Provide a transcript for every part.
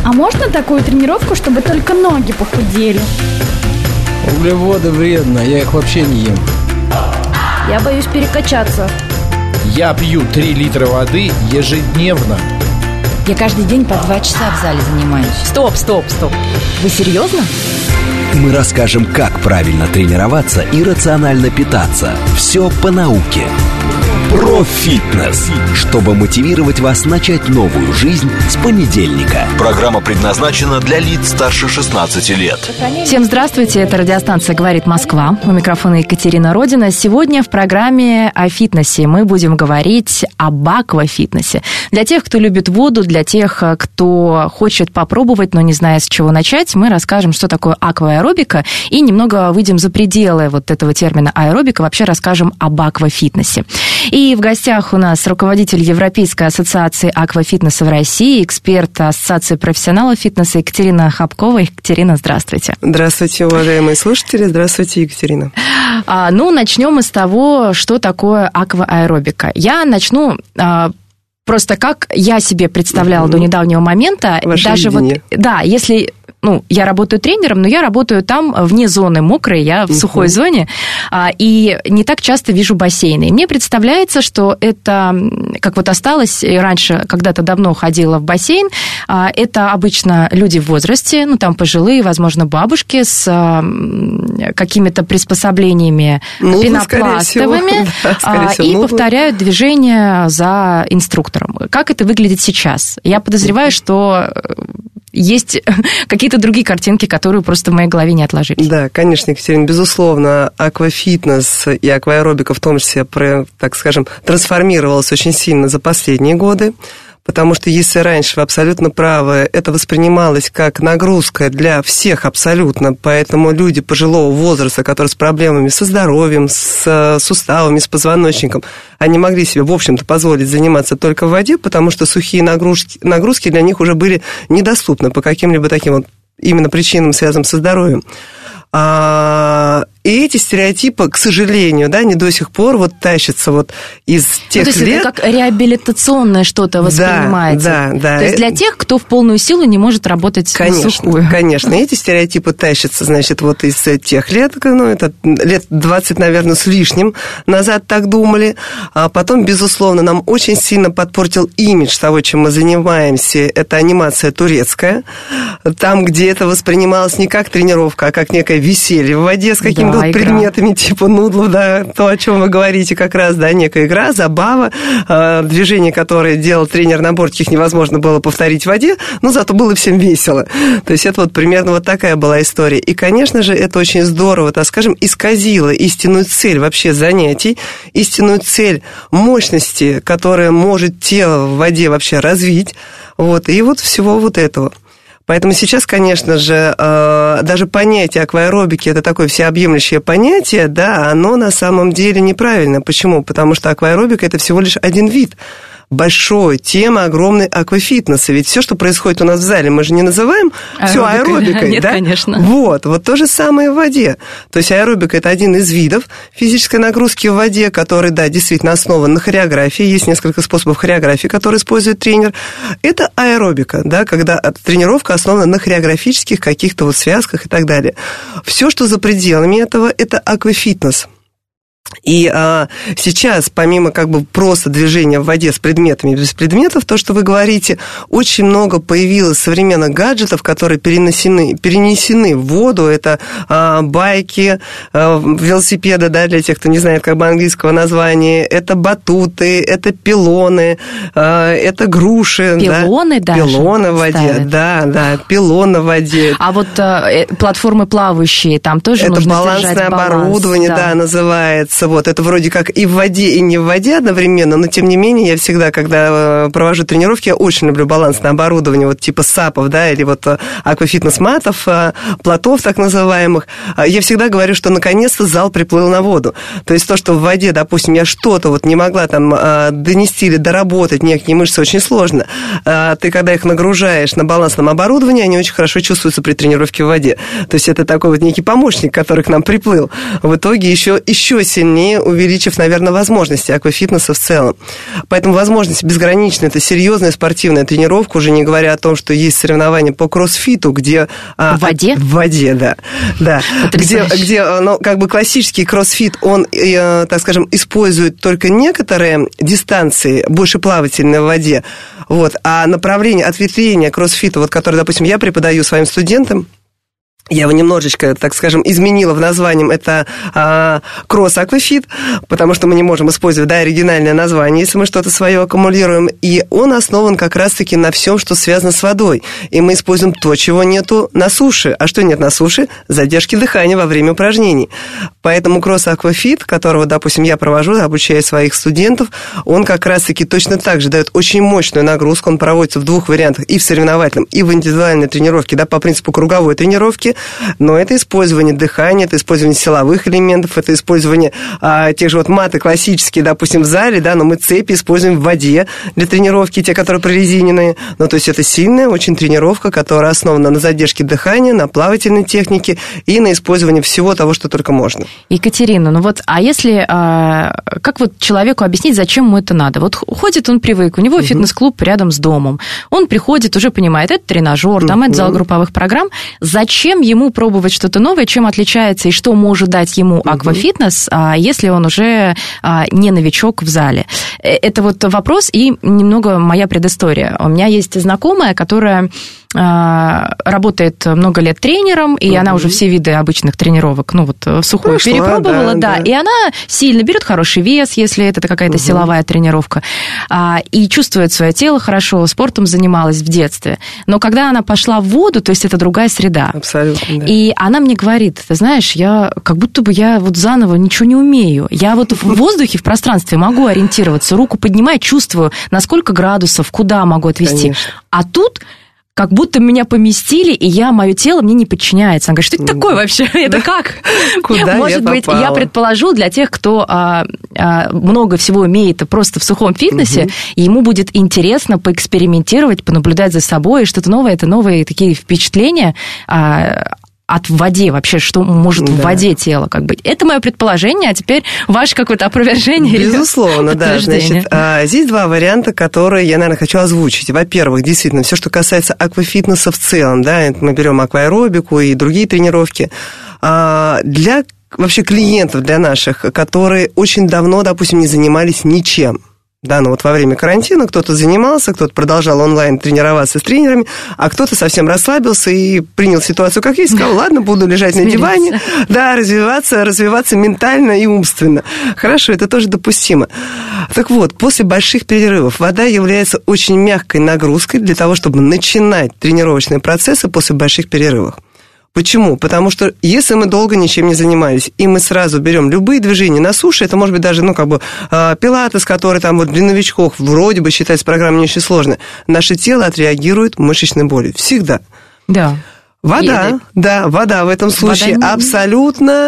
А можно такую тренировку, чтобы только ноги похудели? Углеводы вредно, я их вообще не ем. Я боюсь перекачаться. Я пью 3 литра воды ежедневно. Я каждый день по 2 часа в зале занимаюсь. Стоп. Вы серьезно? Мы расскажем, как правильно тренироваться и рационально питаться. Все по науке. Профитнес, чтобы мотивировать вас начать новую жизнь с понедельника. Программа предназначена для лиц старше 16 лет. Всем здравствуйте, это радиостанция «Говорит Москва». У микрофона Екатерина Родина. Сегодня в программе о фитнесе мы будем говорить об аквафитнесе. Для тех, кто любит воду, для тех, кто хочет попробовать, но не знает, с чего начать, мы расскажем, что такое акваэробика, и немного выйдем за пределы вот этого термина аэробика, вообще расскажем об аквафитнесе. И в гостях у нас руководитель Европейской ассоциации аквафитнеса в России, эксперт Ассоциации профессионалов фитнеса Екатерина Хапкова. Екатерина, здравствуйте. Здравствуйте, уважаемые слушатели. Здравствуйте, Екатерина. Начнем мы с того, что такое акваэробика. Я начну... Просто как я себе представляла до недавнего момента, ваше даже видение. Если я работаю тренером, но я работаю там вне зоны мокрой, я в сухой зоне, и не так часто вижу бассейны. И мне представляется, что это, как вот осталось, и раньше когда-то давно ходила в бассейн, это обычно люди в возрасте, там пожилые, возможно, бабушки с какими-то приспособлениями пенопластовыми, и повторяют движения за инструктором. Как это выглядит сейчас? Я подозреваю, что есть какие-то другие картинки, которые просто в моей голове не отложились. Да, конечно, Екатерина, безусловно, аквафитнес и акваэробика в том числе, так скажем, трансформировалась очень сильно за последние годы. Потому что если раньше, вы абсолютно правы, это воспринималось как нагрузка для всех абсолютно, поэтому люди пожилого возраста, которые с проблемами со здоровьем, с суставами, с позвоночником, они могли себе, в общем-то, позволить заниматься только в воде, потому что сухие нагрузки для них уже были недоступны по каким-либо таким именно причинам, связанным со здоровьем. И эти стереотипы, к сожалению, они до сих пор тащатся из тех лет. То есть это как реабилитационное что-то воспринимается. Да. То есть для тех, кто в полную силу не может работать в сухую. Конечно. Эти стереотипы тащатся, из тех лет, это лет 20, наверное, с лишним назад так думали. А потом, безусловно, нам очень сильно подпортил имидж того, чем мы занимаемся. Это анимация турецкая. Там, где это воспринималось не как тренировка, а как некое веселье в воде с какими-то предметами типа нудлов, то, о чем вы говорите, как раз, некая игра, забава, движения, которые делал тренер на бортике, их невозможно было повторить в воде, но зато было всем весело. То есть это примерно такая была история. И, конечно же, это очень здорово, так скажем, исказило истинную цель вообще занятий, истинную цель мощности, которая может тело в воде вообще развить, и всего этого. Поэтому сейчас, конечно же, даже понятие акваэробики, это такое всеобъемлющее понятие, оно на самом деле неправильно. Почему? Потому что акваэробика – это всего лишь один вид большой темы огромной аквафитнеса. Ведь все, что происходит у нас в зале, мы же не называем все аэробикой. Нет, конечно. Вот то же самое в воде. То есть аэробика – это один из видов физической нагрузки в воде, который, действительно основан на хореографии. Есть несколько способов хореографии, которые использует тренер. Это аэробика, когда тренировка основана на хореографических каких-то связках и так далее. Все, что за пределами этого, это аквафитнес. И сейчас, помимо просто движения в воде с предметами и без предметов, то, что вы говорите, очень много появилось современных гаджетов, которые перенесены в воду. Это байки, велосипеды, для тех, кто не знает английского названия, это батуты, это пилоны, это груши. Пилоны даже? Пилоны в воде, пилоны в воде. А платформы плавающие, там тоже нужно держать баланс. Это балансное оборудование, называется. Это вроде как и в воде, и не в воде одновременно, но тем не менее я всегда, когда провожу тренировки, я очень люблю балансное оборудование, типа САПов, или аквафитнес-матов, плотов так называемых. Я всегда говорю, что наконец-то зал приплыл на воду. То есть то, что в воде, допустим, я что-то не могла донести или доработать, некие мышцы очень сложно. Ты, когда их нагружаешь на балансном оборудовании, они очень хорошо чувствуются при тренировке в воде. То есть это такой некий помощник, который к нам приплыл. В итоге еще сильно сильнее увеличив, наверное, возможности аквафитнеса в целом. Поэтому возможности безграничны. Это серьезная спортивная тренировка, уже не говоря о том, что есть соревнования по кроссфиту, где... В воде? В воде, да. Где ну, как бы классический кроссфит, он, так скажем, использует только некоторые дистанции, больше плавательные в воде, вот, а направление ответвления кроссфита, вот, которое, допустим, я преподаю своим студентам, я его немножечко, так скажем, изменила в названии, это кросс-аквафит, потому что мы не можем использовать, да, оригинальное название, если мы что-то свое аккумулируем, и он основан как раз-таки на всем, что связано с водой, и мы используем то, чего нету на суше, а что нет на суше? Задержки дыхания во время упражнений. Поэтому кросс-аквафит, которого, допустим, я провожу, обучая своих студентов, он как раз-таки точно так же дает очень мощную нагрузку, он проводится в двух вариантах, и в соревновательном, и в индивидуальной тренировке, да, по принципу круговой тренировки, но это использование дыхания, это использование силовых элементов, это использование тех же вот маты классические, допустим, в зале, да, но мы цепи используем в воде для тренировки, те, которые прорезиненные. Ну, то есть это сильная очень тренировка, которая основана на задержке дыхания, на плавательной технике и на использовании всего того, что только можно. Екатерина, ну вот, а если, как вот человеку объяснить, зачем ему это надо? Вот ходит, он привык, у него фитнес-клуб рядом с домом, он приходит, уже понимает, это тренажер, там это зал групповых программ, зачем ему пробовать что-то новое, чем отличается и что может дать ему аквафитнес, если он уже не новичок в зале? Это вот вопрос и немного моя предыстория. У меня есть знакомая, которая работает много лет тренером, и она уже все виды обычных тренировок, ну вот в сухую перепробовала, да, и она сильно берет хороший вес, если это какая-то силовая тренировка, и чувствует свое тело хорошо, спортом занималась в детстве. Но когда она пошла в воду, то есть это другая среда. Абсолютно, да. И она мне говорит, ты знаешь, я как будто бы я вот заново ничего не умею. Я вот в воздухе, в пространстве могу ориентироваться, руку поднимаю, чувствую, на сколько градусов, куда могу отвести. Конечно. А тут как будто меня поместили, и мое тело мне не подчиняется. Она говорит, что это такое вообще? Это как? Куда Может быть, я предположу, для тех, кто много всего умеет просто в сухом фитнесе, ему будет интересно поэкспериментировать, понаблюдать за собой, и что-то новое, это новые такие впечатления от в воде вообще, что может в воде тело как быть. Это мое предположение, а теперь ваше какое-то опровержение. Безусловно, да. Значит, здесь два варианта, которые я, наверное, хочу озвучить. Во-первых, действительно, все, что касается аквафитнеса в целом, да, мы берем акваэробику и другие тренировки, для вообще клиентов, для наших, которые очень давно, допустим, не занимались ничем. Да, ну вот во время карантина кто-то занимался, кто-то продолжал онлайн тренироваться с тренерами, а кто-то совсем расслабился и принял ситуацию как есть, сказал, ладно, буду лежать на диване, да, развиваться ментально и умственно. Хорошо, это тоже допустимо. Так вот, после больших перерывов вода является очень мягкой нагрузкой для того, чтобы начинать тренировочные процессы после больших перерывов. Почему? Потому что если мы долго ничем не занимались, и мы сразу берем любые движения на суше, это может быть даже, пилатес, который там вот для новичков вроде бы считается программой не очень сложной, наше тело отреагирует мышечной болью. Всегда. Да. Вода в этом случае абсолютно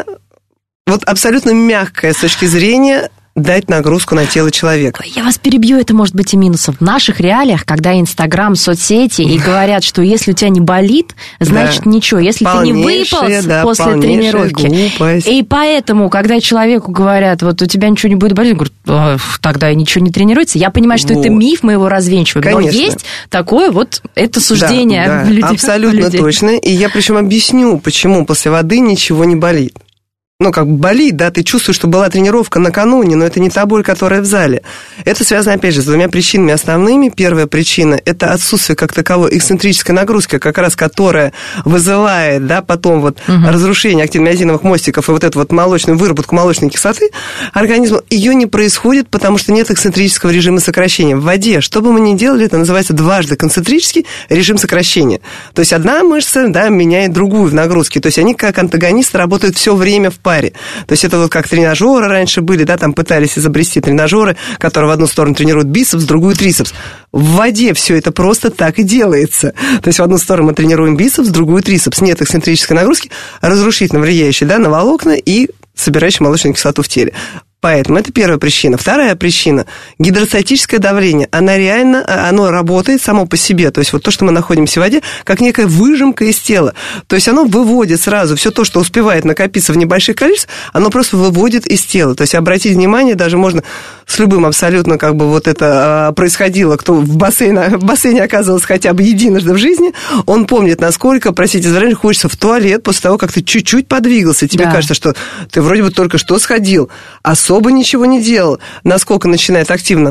мягкая с точки зрения дать нагрузку на тело человека. Я вас перебью, это может быть и минусом. В наших реалиях, когда Инстаграм, соцсети, и говорят, что если у тебя не болит, значит ничего. Если ты не выполз после тренировки. Глупость. И поэтому, когда человеку говорят, вот у тебя ничего не будет болеть, говорят, тогда ничего не тренируется. Я понимаю, что это миф, мы его развенчиваем. Конечно. Но есть такое вот, это суждение людей. Абсолютно точно. И я причем объясню, почему после воды ничего не болит. Болит, да, ты чувствуешь, что была тренировка накануне, но это не та боль, которая в зале. Это связано, опять же, с двумя причинами основными. Первая причина – это отсутствие как таковой эксцентрической нагрузки, как раз которая вызывает, да, потом разрушение актиномиозиновых мостиков и вот эту вот молочную выработку молочной кислоты организма. Ее не происходит, потому что нет эксцентрического режима сокращения. В воде, что бы мы ни делали, это называется дважды концентрический режим сокращения. То есть одна мышца, да, меняет другую в нагрузке. То есть они как антагонисты работают все время в паре. То есть это вот как тренажеры раньше были, да, там пытались изобрести тренажеры, которые в одну сторону тренируют бицепс, в другую трицепс. В воде все это просто так и делается. То есть в одну сторону мы тренируем бицепс, в другую трицепс. Нет эксцентрической нагрузки, разрушительно влияющей, да, на волокна и собирающей молочную кислоту в теле. Поэтому это первая причина. Вторая причина – гидростатическое давление. Оно работает само по себе. То есть вот то, что мы находимся в воде, как некая выжимка из тела. То есть оно выводит сразу все то, что успевает накопиться в небольших количествах, оно просто выводит из тела. То есть обратить внимание, даже можно с любым абсолютно, как бы вот это происходило, кто в бассейне оказывался хотя бы единожды в жизни, он помнит, насколько, простите за выражение, хочется в туалет после того, как ты чуть-чуть подвигался. Тебе кажется, что ты вроде бы только что сходил, особо ничего не делал, насколько начинает активно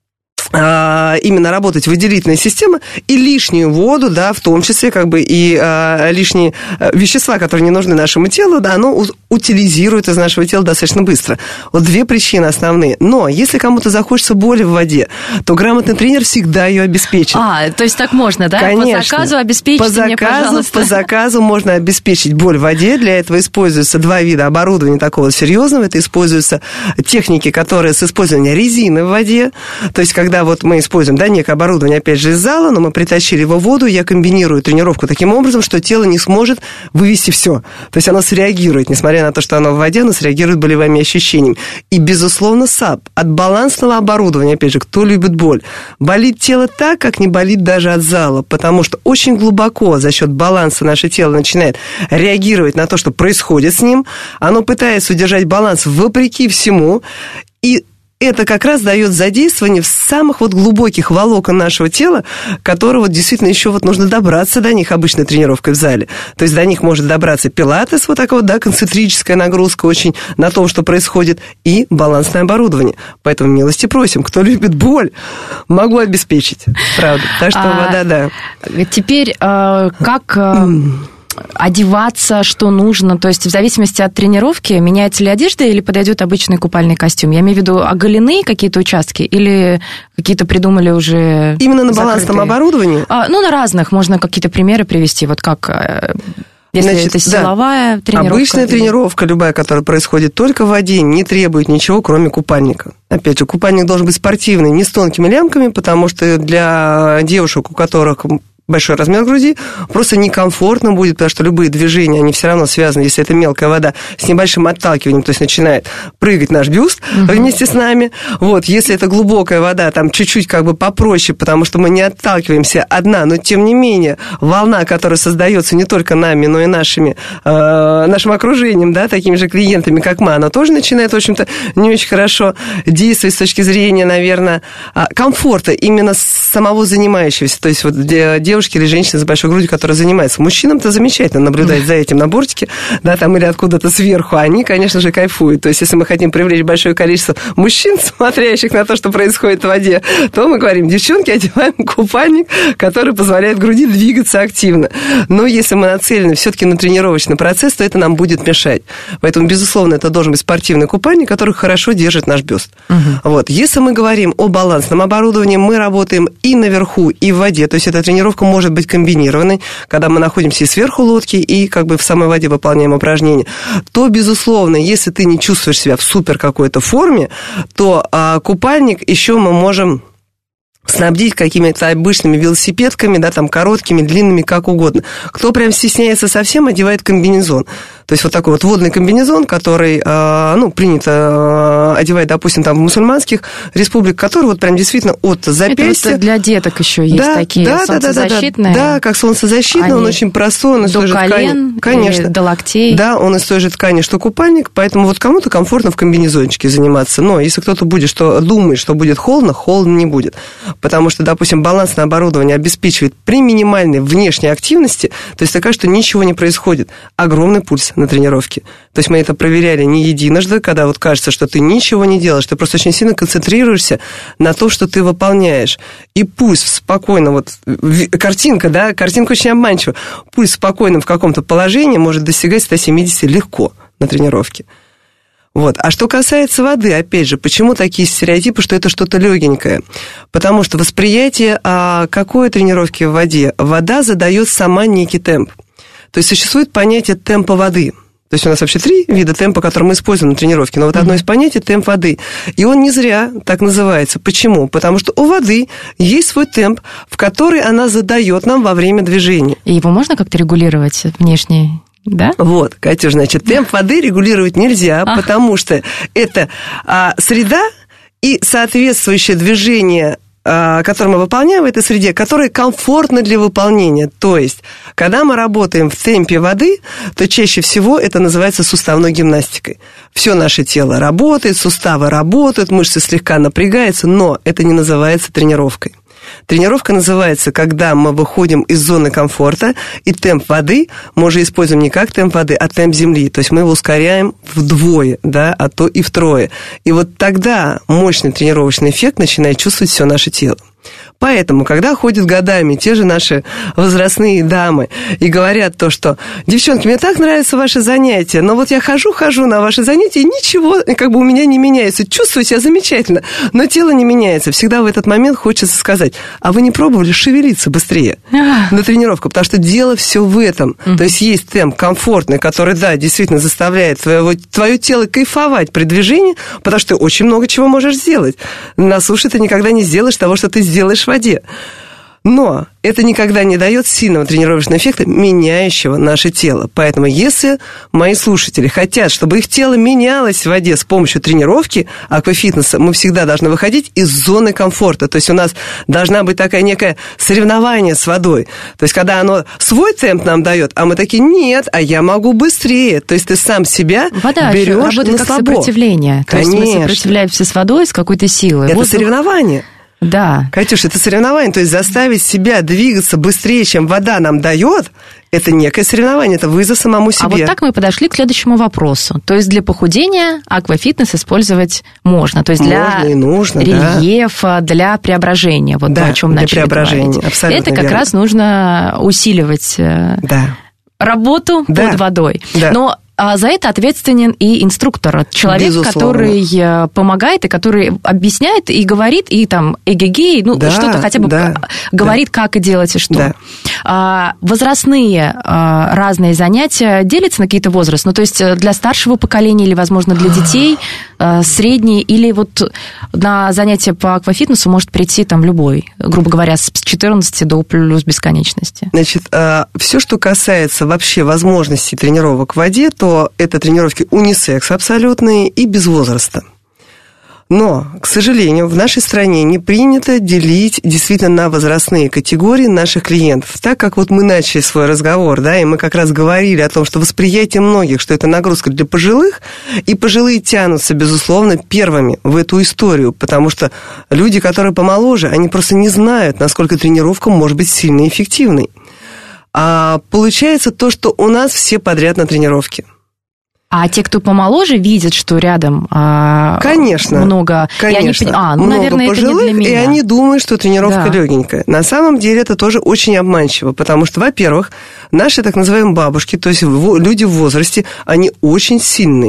именно работать выделительная система, и лишнюю воду, да, в том числе, как бы, и лишние вещества, которые не нужны нашему телу, да, оно утилизирует из нашего тела достаточно быстро. Вот две причины основные. Но если кому-то захочется боли в воде, то грамотный тренер всегда ее обеспечит. То есть так можно, да? Конечно. По заказу обеспечите мне, пожалуйста. По заказу можно обеспечить боль в воде. Для этого используются два вида оборудования такого серьезного. Это используются техники, которые с использованием резины в воде. То есть, когда вот мы используем, да, некое оборудование, опять же, из зала, но мы притащили его в воду, я комбинирую тренировку таким образом, что тело не сможет вывести все. То есть оно среагирует, несмотря на то, что оно в воде, оно среагирует болевыми ощущениями. И, безусловно, САП от балансного оборудования, опять же, кто любит боль, болит тело так, как не болит даже от зала, потому что очень глубоко за счет баланса наше тело начинает реагировать на то, что происходит с ним, оно пытается удержать баланс вопреки всему, и это как раз дает задействование в самых вот глубоких волокон нашего тела, которые вот действительно еще вот нужно добраться до них обычной тренировкой в зале. То есть до них может добраться пилатес, вот такая вот, да, концентрическая нагрузка очень на том, что происходит, и балансное оборудование. Поэтому милости просим, кто любит боль, могу обеспечить. Правда. Так что вода, да. Теперь как одеваться, что нужно? То есть в зависимости от тренировки меняется ли одежда или подойдет обычный купальный костюм? Я имею в виду оголенные какие-то участки или какие-то придумали уже именно на закрытые? балансном оборудовании? На разных. Можно какие-то примеры привести. Вот как... Если это силовая тренировка. Обычная тренировка, любая, которая происходит только в воде, не требует ничего, кроме купальника. Опять же, купальник должен быть спортивный, не с тонкими лямками, потому что для девушек, у которых большой размер груди, просто некомфортно будет, потому что любые движения, они все равно связаны, если это мелкая вода, с небольшим отталкиванием, то есть начинает прыгать наш бюст вместе с нами. Вот, если это глубокая вода, там чуть-чуть как бы попроще, потому что мы не отталкиваемся одна, но тем не менее волна, которая создается не только нами, но и нашим окружением, да, такими же клиентами, как мы, она тоже начинает, в общем-то, не очень хорошо действовать с точки зрения, наверное, комфорта именно самого занимающегося, то есть вот девушки или женщины с большой грудью, которые занимаются. Мужчинам-то замечательно наблюдать за этим на бортике, да, там или откуда-то сверху, они, конечно же, кайфуют. То есть, если мы хотим привлечь большое количество мужчин, смотрящих на то, что происходит в воде, то мы говорим, девчонки, одеваем купальник, который позволяет груди двигаться активно. Но если мы нацелены все-таки на тренировочный процесс, то это нам будет мешать. Поэтому, безусловно, это должен быть спортивный купальник, который хорошо держит наш бюст. Вот. Если мы говорим о балансном оборудовании, мы работаем и наверху, и в воде. То есть, эта тренировка может быть комбинированной, когда мы находимся и сверху лодки, и как бы в самой воде выполняем упражнения, то, безусловно, если ты не чувствуешь себя в супер какой-то форме, то купальник еще мы можем снабдить какими-то обычными велосипедками, да, там, короткими, длинными, как угодно. Кто прям стесняется совсем, одевает комбинезон. То есть вот такой вот водный комбинезон, который, принято одевать, допустим, там в мусульманских республиках, который вот прям действительно от запястья. Это вот для деток еще есть такие солнцезащитные. Да, как солнцезащитный, он очень простой, он из той же ткани. Конечно. До локтей. Да, он из той же ткани, что купальник, поэтому вот кому-то комфортно в комбинезончике заниматься. Но если кто-то думает, что будет холодно не будет. Потому что, допустим, балансное оборудование обеспечивает при минимальной внешней активности, то есть такая, что ничего не происходит, огромный пульс на тренировке. То есть мы это проверяли не единожды, когда вот кажется, что ты ничего не делаешь, ты просто очень сильно концентрируешься на том, что ты выполняешь. И пульс спокойно, вот картинка очень обманчива, пульс спокойно в каком-то положении может достигать 170 легко на тренировке. Вот. А что касается воды, опять же, почему такие стереотипы, что это что-то легенькое? Потому что восприятие какой тренировки в воде? Вода задает сама некий темп. То есть существует понятие темпа воды. То есть у нас вообще 3 вида темпа, которые мы используем на тренировке. Но вот одно из понятий – темп воды. И он не зря так называется. Почему? Потому что у воды есть свой темп, в который она задает нам во время движения. И его можно как-то регулировать внешне? Да? Вот, Катюш, значит, темп воды регулировать нельзя, потому что это среда и соответствующее движение, которое мы выполняем в этой среде, которое комфортно для выполнения. То есть, когда мы работаем в темпе воды, то чаще всего это называется суставной гимнастикой. Все наше тело работает, суставы работают, мышцы слегка напрягаются, но это не называется тренировкой. Тренировка называется, когда мы выходим из зоны комфорта, и темп воды мы уже используем не как темп воды, а темп земли. То есть мы его ускоряем вдвое, да, а то и втрое. И вот тогда мощный тренировочный эффект начинает чувствовать все наше тело. Поэтому, когда ходят годами те же наши возрастные дамы и говорят то, что девчонки, мне так нравятся ваши занятия, но вот я хожу на ваши занятия, и ничего как бы у меня не меняется. Чувствую себя замечательно, но тело не меняется. Всегда в этот момент хочется сказать, а вы не пробовали шевелиться быстрее на тренировку? Потому что дело все в этом. То есть есть темп комфортный, который, да, действительно заставляет твое тело кайфовать при движении, потому что ты очень много чего можешь сделать. На суше ты никогда не сделаешь того, что ты сделаешь в воде. Но это никогда не дает сильного тренировочного эффекта, меняющего наше тело. Поэтому если мои слушатели хотят, чтобы их тело менялось в воде с помощью тренировки аквафитнеса, мы всегда должны выходить из зоны комфорта. То есть у нас должна быть такая некое соревнование с водой. То есть когда оно свой темп нам дает, а мы такие, нет, а я могу быстрее. То есть ты сам себя берешь работает на как слабо. Сопротивление. Конечно. То есть мы сопротивляемся с водой, с какой-то силой. Это соревнование. Да. Катюш, это соревнование, то есть заставить себя двигаться быстрее, чем вода нам дает, это некое соревнование, это вызов самому себе. А вот так мы подошли к следующему вопросу. То есть для похудения аквафитнес использовать можно. То есть для рельефа, для преображения. Вот то, о чем начали говорить. Это как раз нужно усиливать работу под водой. Да. Но за это ответственен и инструктор, человек, который помогает и который объясняет и говорит, и там эгегей, что-то хотя бы говорит, как делать и что. Возрастные разные занятия делятся на какие-то возрасты? То есть для старшего поколения или, возможно, для детей, средние, или вот на занятия по аквафитнесу может прийти там любой, грубо говоря, с 14 до плюс бесконечности? Значит, все, что касается вообще возможностей тренировок в воде, то это тренировки унисекс абсолютные и без возраста. Но, к сожалению, в нашей стране не принято делить действительно на возрастные категории наших клиентов. Так как вот мы начали свой разговор, да, и мы как раз говорили о том, что восприятие многих, что это нагрузка для пожилых, и пожилые тянутся, безусловно, первыми в эту историю, потому что люди, которые помоложе, они просто не знают, насколько тренировка может быть сильно эффективной. А получается то, что у нас все подряд на тренировке. А те, кто помоложе, видят, что рядом много... Конечно, много наверное, пожилых, это не для меня. И они думают, что тренировка легенькая. На самом деле это тоже очень обманчиво, потому что, во-первых, наши так называемые бабушки, то есть люди в возрасте, они очень сильные.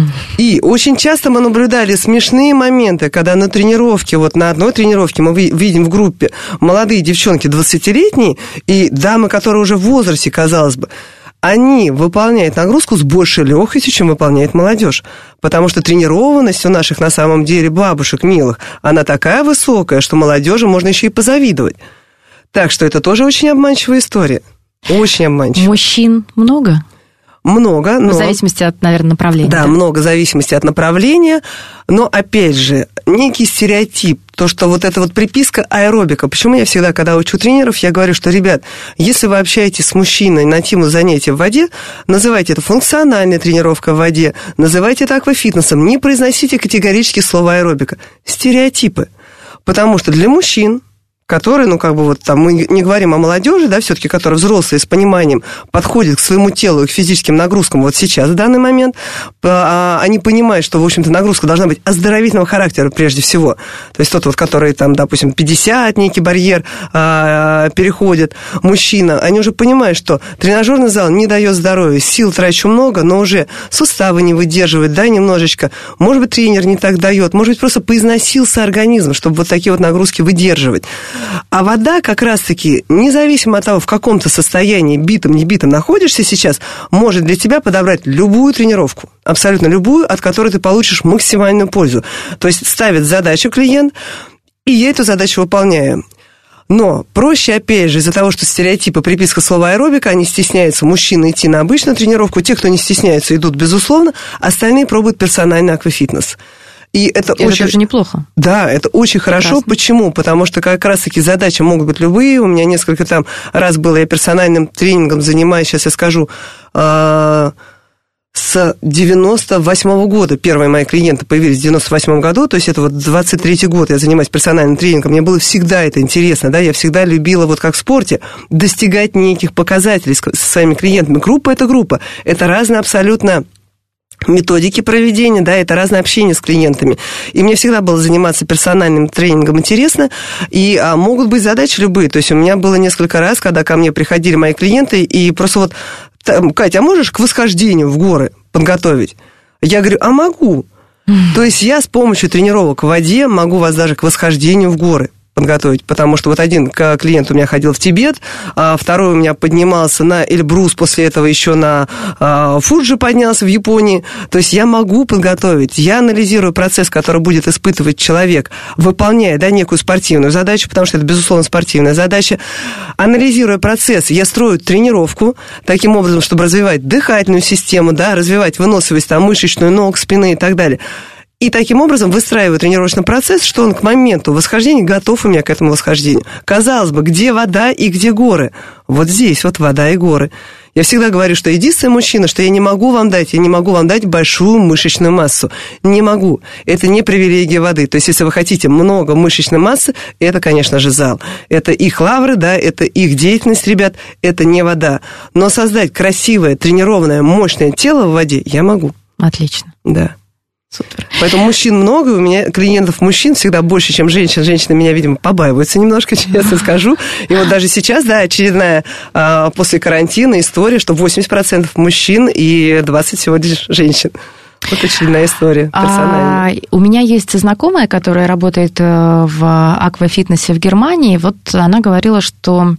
И очень часто мы наблюдали смешные моменты, когда на тренировке, вот на одной тренировке мы видим в группе молодые девчонки 20-летние и дамы, которые уже в возрасте, казалось бы, они выполняют нагрузку с большей легкостью, чем выполняет молодежь. Потому что тренированность у наших на самом деле бабушек милых, она такая высокая, что молодежи можно еще и позавидовать. Так что это тоже очень обманчивая история. Очень обманчивая. Мужчин много? Много, но... В зависимости от, наверное, направления. Да, много в зависимости от направления, но, опять же, некий стереотип, то, что вот эта вот приписка аэробика. Почему я всегда, когда учу тренеров, я говорю, что, ребят, если вы общаетесь с мужчиной на тему занятия в воде, называйте это функциональная тренировка в воде, называйте это аквафитнесом, не произносите категорически слово аэробика. Стереотипы. Потому что для мужчин, которые, мы не говорим о молодежи, да, все-таки, которые взрослые с пониманием подходят к своему телу и к физическим нагрузкам вот сейчас, в данный момент, они понимают, что, в общем-то, нагрузка должна быть оздоровительного характера прежде всего. То есть тот, который, допустим, 50, некий барьер переходит, мужчина, они уже понимают, что тренажерный зал не дает здоровья, сил трачу много, но уже суставы не выдерживают, да, немножечко. Может быть, тренер не так дает, может быть, просто поизносился организм, чтобы вот такие вот нагрузки выдерживать. А вода как раз-таки, независимо от того, в каком-то состоянии, битом, не битом находишься сейчас, может для тебя подобрать любую тренировку, абсолютно любую, от которой ты получишь максимальную пользу. То есть ставит задачу клиент, и я эту задачу выполняю. Но проще, опять же, из-за того, что стереотипы, приписка слова аэробика, они стесняются мужчины идти на обычную тренировку. Те, кто не стесняются, идут, безусловно. Остальные пробуют персональный аквафитнес. И это очень... тоже неплохо. Да, это очень хорошо. Почему? Потому что как раз-таки задачи могут быть любые. У меня несколько там раз было, я персональным тренингом занимаюсь, сейчас я скажу, с 98 года первые мои клиенты появились в 98 году, то есть это вот 23-й год я занимаюсь персональным тренингом, мне было всегда это интересно, да, я всегда любила, вот как в спорте, достигать неких показателей со своими клиентами. Группа – это разные абсолютно методики проведения, да, это разное общение с клиентами. И мне всегда было заниматься персональным тренингом интересно, и могут быть задачи любые. То есть у меня было несколько раз, когда ко мне приходили мои клиенты, и просто вот: Катя, а можешь к восхождению в горы подготовить? Я говорю: а могу. То есть я с помощью тренировок в воде могу вас даже к восхождению в горы подготовить, потому что вот один клиент у меня ходил в Тибет, а второй у меня поднимался на Эльбрус, после этого еще на Фуджи поднялся в Японии. То есть я могу подготовить, я анализирую процесс, который будет испытывать человек, выполняя, да, некую спортивную задачу, потому что это, безусловно, спортивная задача. Анализируя процесс, я строю тренировку таким образом, чтобы развивать дыхательную систему, да, развивать выносливость, там, мышечную, ног, спины и так далее. И таким образом выстраиваю тренировочный процесс, что он к моменту восхождения готов у меня к этому восхождению. Казалось бы, где вода и где горы? Вот здесь вот вода и горы. Я всегда говорю, что единственный мужчина, что я не могу вам дать большую мышечную массу. Не могу. Это не привилегия воды. То есть, если вы хотите много мышечной массы, это, конечно же, зал. Это их лавры, да, это их деятельность, ребят, это не вода. Но создать красивое, тренированное, мощное тело в воде я могу. Отлично. Да. Супер. Поэтому мужчин много, у меня клиентов мужчин всегда больше, чем женщин. Женщины меня, видимо, побаиваются немножко, честно скажу. И вот даже сейчас, да, очередная после карантина история, что 80% мужчин и 20% всего лишь женщин. Вот очередная история персональная. У меня есть знакомая, которая работает в аквафитнесе в Германии. Вот она говорила, что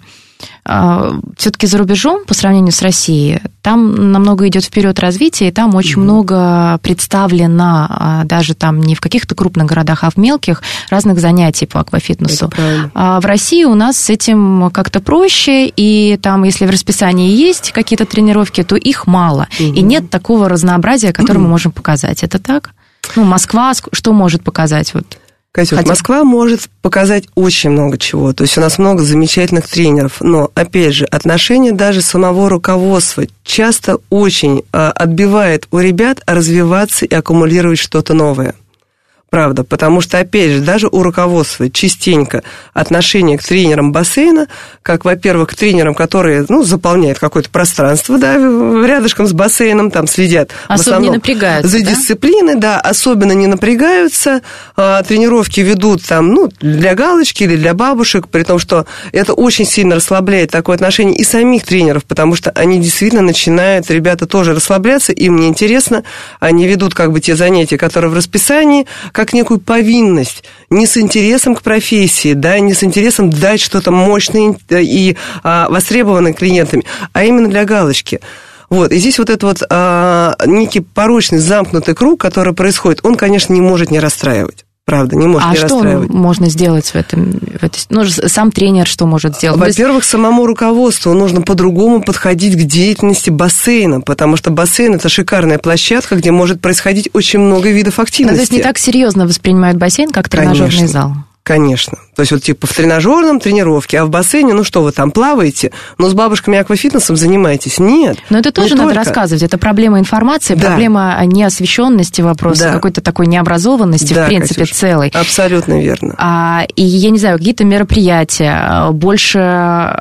все-таки за рубежом, по сравнению с Россией, там намного идет вперед развитие, и там очень много представлено, даже там не в каких-то крупных городах, а в мелких, разных занятий по аквафитнесу. А в России у нас с этим как-то проще, и там, если в расписании есть какие-то тренировки, то их мало, и нет такого разнообразия, которое мы можем показать. Это так? Ну, Москва что может показать? Вот. Катя, Москва может показать очень много чего. То есть у нас много замечательных тренеров. Но, опять же, отношение даже самого руководства часто очень отбивает у ребят развиваться и аккумулировать что-то новое. Правда, потому что, опять же, даже у руководства частенько отношение к тренерам бассейна, как, во-первых, к тренерам, которые, заполняют какое-то пространство, да, рядышком с бассейном, там следят. Особо не напрягаются, за дисциплиной, да, особенно не напрягаются. Тренировки ведут там, для галочки или для бабушек, при том, что это очень сильно расслабляет такое отношение и самих тренеров, потому что они действительно начинают, ребята, тоже расслабляться, им неинтересно, они ведут как бы те занятия, которые в расписании, как некую повинность, не с интересом к профессии, да, не с интересом дать что-то мощное и востребованное клиентами, а именно для галочки. Вот, и здесь вот этот вот некий порочный замкнутый круг, который происходит, он, конечно, не может не расстраивать. Правда, не может не расстраивать. А что можно сделать в этом? Сам тренер что может сделать? Во-первых, самому руководству нужно по-другому подходить к деятельности бассейна, потому что бассейн – это шикарная площадка, где может происходить очень много видов активности. То есть не так серьезно воспринимают бассейн, как тренажерный зал? Конечно. То есть вот типа в тренажерном тренировке, а в бассейне, что вы там плаваете, но с бабушками аквафитнесом занимаетесь? Нет. Но это тоже надо рассказывать. Это проблема информации, да. Проблема неосвещенности вопроса, да. Какой-то такой необразованности, да, в принципе, Катюш, целой. Абсолютно верно. И я не знаю, какие-то мероприятия, больше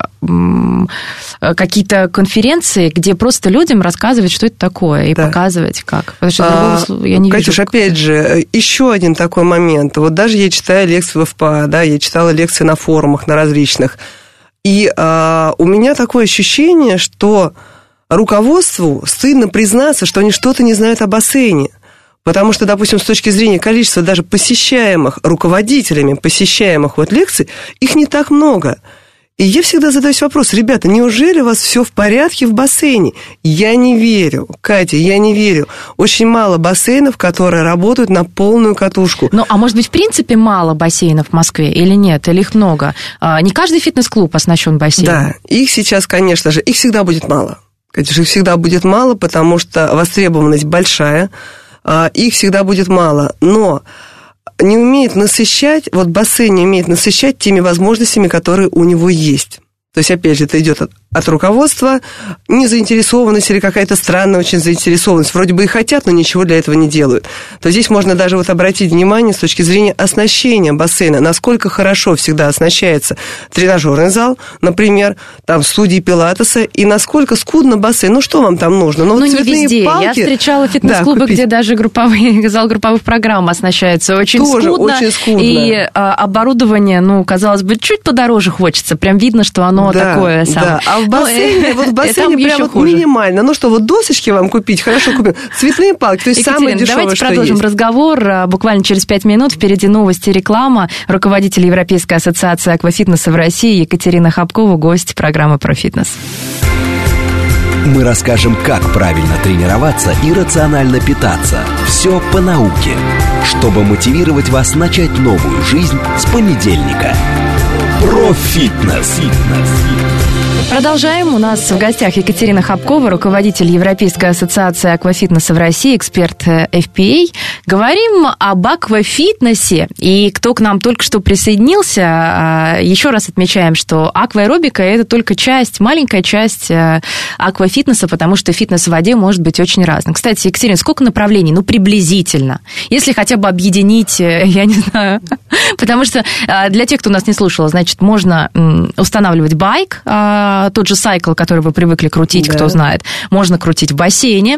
какие-то конференции, где просто людям рассказывать, что это такое, и показывать как. Потому что другого я не вижу. Катюш, опять же, еще один такой момент. Вот даже я читаю лекции в ФПА, да, я читала лекции на форумах, на различных. И у меня такое ощущение, что руководству стыдно признаться, что они что-то не знают о бассейне. Потому что, допустим, с точки зрения количества даже посещаемых руководителями, посещаемых вот лекций, их не так много. И я всегда задаюсь вопрос: ребята, неужели у вас все в порядке в бассейне? Я не верю, Катя, я не верю. Очень мало бассейнов, которые работают на полную катушку. Ну, а может быть, в принципе, мало бассейнов в Москве или нет, или их много? Не каждый фитнес-клуб оснащен бассейном. Да, их сейчас, конечно же, их всегда будет мало. Конечно, их всегда будет мало, потому что востребованность большая, их всегда будет мало. Но не умеет насыщать, вот бассейн не умеет насыщать теми возможностями, которые у него есть. То есть, опять же, это идет от руководства, незаинтересованность или какая-то странная очень заинтересованность. Вроде бы и хотят, но ничего для этого не делают. То здесь можно даже вот обратить внимание с точки зрения оснащения бассейна, насколько хорошо всегда оснащается тренажерный зал, например, там студии пилатеса, и насколько скудно бассейн. Ну, что вам там нужно? Ну, вот не везде. Палки, я встречала фитнес-клубы, где даже зал групповых программ оснащается очень тоже скудно. Очень скудно. И оборудование, ну, казалось бы, чуть подороже хочется. Прям видно, что оно такое самое. Да. А в бассейне, вот в бассейне прям вот минимально. Ну что, вот досочки вам купить, хорошо купим. Цветные палки, то есть Екатерина, самое дешевое, давайте что продолжим есть. разговор. Буквально через 5 минут впереди новости и реклама. Руководитель Европейской ассоциации аквафитнеса в России Екатерина Хапкова, гость программы про фитнес. Мы расскажем, как правильно тренироваться и рационально питаться. Все по науке, чтобы мотивировать вас начать новую жизнь с понедельника. Про фитнес. Продолжаем. У нас в гостях Екатерина Хапкова, руководитель Европейской ассоциации аквафитнеса в России, эксперт FPA. Говорим об аквафитнесе. И кто к нам только что присоединился, еще раз отмечаем, что акваэробика – это только часть, маленькая часть аквафитнеса, потому что фитнес в воде может быть очень разным. Кстати, Екатерина, сколько направлений? Ну, приблизительно. Если хотя бы объединить, я не знаю. Потому что для тех, кто нас не слушал, значит, можно устанавливать байк, тот же сайкл, который вы привыкли крутить, да. Кто знает, можно крутить в бассейне.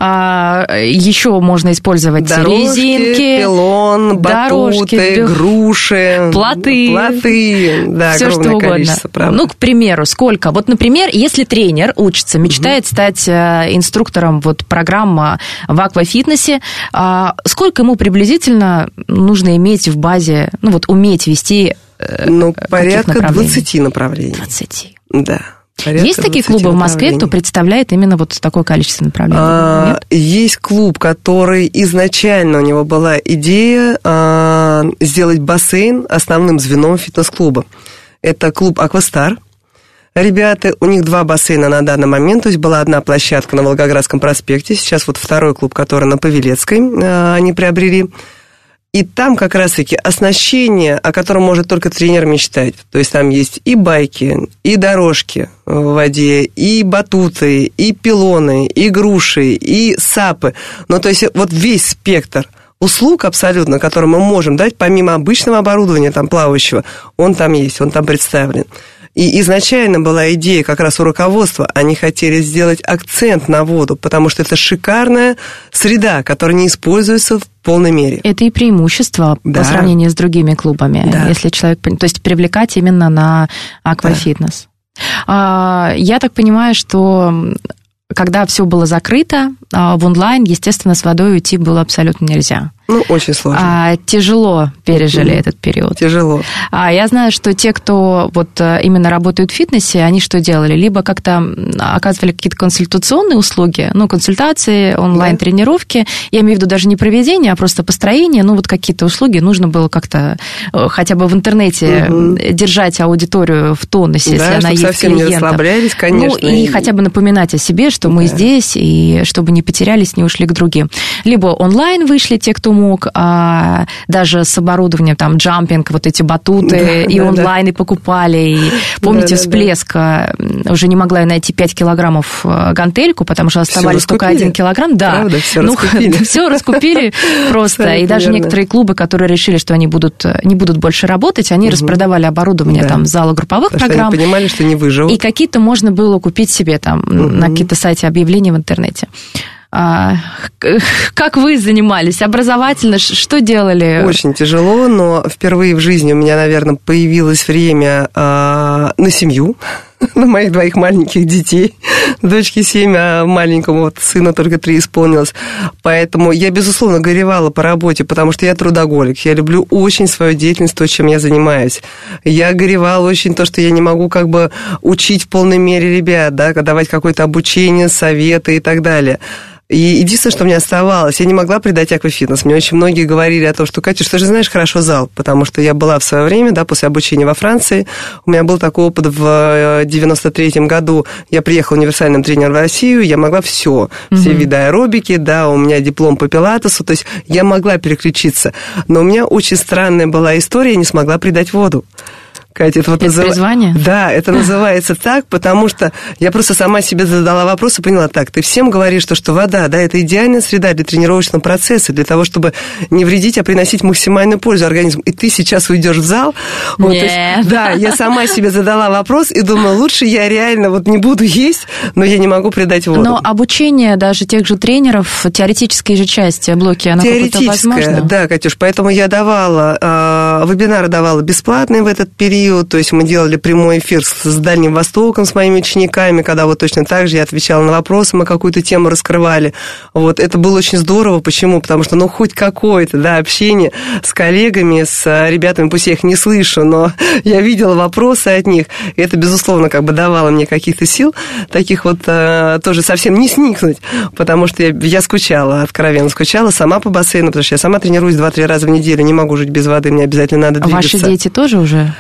Еще можно использовать дорожки, резинки, пилон, батуты, груши, плоты. Да, все что угодно. Правда. Ну, к примеру, сколько? Вот, например, если тренер учится, мечтает стать инструктором вот, программы в аквафитнесе, сколько ему приблизительно нужно иметь в базе, ну вот уметь вести порядка 20 направлений. 20. Да. Есть такие клубы в Москве, кто представляет именно вот такое количество направлений? Есть клуб, который изначально у него была идея сделать бассейн основным звеном фитнес-клуба. Это клуб «Аквастар». Ребята, у них 2 бассейна на данный момент, то есть была одна площадка на Волгоградском проспекте, сейчас вот второй клуб, который на Павелецкой они приобрели. И там как раз-таки оснащение, о котором может только тренер мечтать. То есть там есть и байки, и дорожки в воде, и батуты, и пилоны, и груши, и сапы. Ну, то есть вот весь спектр услуг абсолютно, который мы можем дать, помимо обычного оборудования там плавающего, он там есть, он там представлен. И изначально была идея как раз у руководства, они хотели сделать акцент на воду, потому что это шикарная среда, которая не используется в полной мере. Это и преимущество по сравнению с другими клубами, если человек... То есть привлекать именно на аквафитнес. Да. Я так понимаю, что когда все было закрыто, в онлайн, естественно, с водой уйти было абсолютно нельзя. Ну, очень сложно. Тяжело пережили этот период. Тяжело. Я знаю, что те, кто вот именно работают в фитнесе, они что делали? Либо как-то оказывали какие-то консультационные услуги, ну, консультации, онлайн-тренировки. Я имею в виду даже не проведение, а просто построение. Ну, вот какие-то услуги нужно было как-то хотя бы в интернете держать аудиторию в тонусе, если она есть совсем клиентов. Не расслаблялись, конечно. Ну, и хотя бы напоминать о себе, что мы здесь, и чтобы не потерялись, не ушли к другим. Либо онлайн вышли те, кто мог, даже с оборудованием, там, джампинг, вот эти батуты, и онлайн и покупали. И помните, всплеск, уже не могла я найти 5 килограммов гантельку, потому что оставались только 1 килограмм. Да, правда, все раскупили просто. И даже некоторые клубы, которые решили, что они не будут больше работать, они распродавали оборудование там зала групповых программ. Они понимали, что не выживут. И какие-то можно было купить себе там на какие-то сайты объявлений в интернете. Как вы занимались? Образовательно? Что делали? Очень тяжело, но впервые в жизни у меня, наверное, появилось время на семью, на моих 2 маленьких детей. дочке 7, а маленькому вот сыну только 3 исполнилось. Поэтому я, безусловно, горевала по работе, потому что я трудоголик. Я люблю очень свою деятельность, то, чем я занимаюсь. Я горевала очень то, что я не могу как бы учить в полной мере ребят, да, давать какое-то обучение, советы и так далее. И единственное, что мне оставалось, я не могла придать аквафитнес. Мне очень многие говорили о том, что, Катя, ты же знаешь хорошо зал, потому что я была в свое время, да, после обучения во Франции. У меня был такой опыт в 93-м году. Я приехала универсальным тренером в Россию, я могла все виды аэробики, да, у меня диплом по пилатесу, то есть я могла переключиться. Но у меня очень странная была история, я не смогла придать воду. Катя, это вот призвание? Да, это называется так, потому что я просто сама себе задала вопрос и поняла, так, ты всем говоришь, что вода, да, это идеальная среда для тренировочного процесса, для того, чтобы не вредить, а приносить максимальную пользу организму. И ты сейчас уйдешь в зал. Вот, нет. То есть, да, я сама себе задала вопрос и думала, лучше я реально вот не буду есть, но я не могу придать воду. Но обучение даже тех же тренеров, теоретические же части, блоки, оно какое-то возможно? Да, Катюш, поэтому я давала, вебинары давала бесплатные в этот период, то есть мы делали прямой эфир с Дальним Востоком, с моими учениками, когда вот точно так же я отвечала на вопросы, мы какую-то тему раскрывали. Вот, это было очень здорово. Почему? Потому что, хоть какое-то, да, общение с коллегами, с ребятами, пусть я их не слышу, но я видела вопросы от них, и это, безусловно, как бы давало мне каких-то сил, таких вот тоже совсем не сникнуть, потому что я скучала, откровенно скучала сама по бассейну, потому что я сама тренируюсь 2-3 раза в неделю, не могу жить без воды, мне обязательно надо двигаться. Ваши дети тоже уже?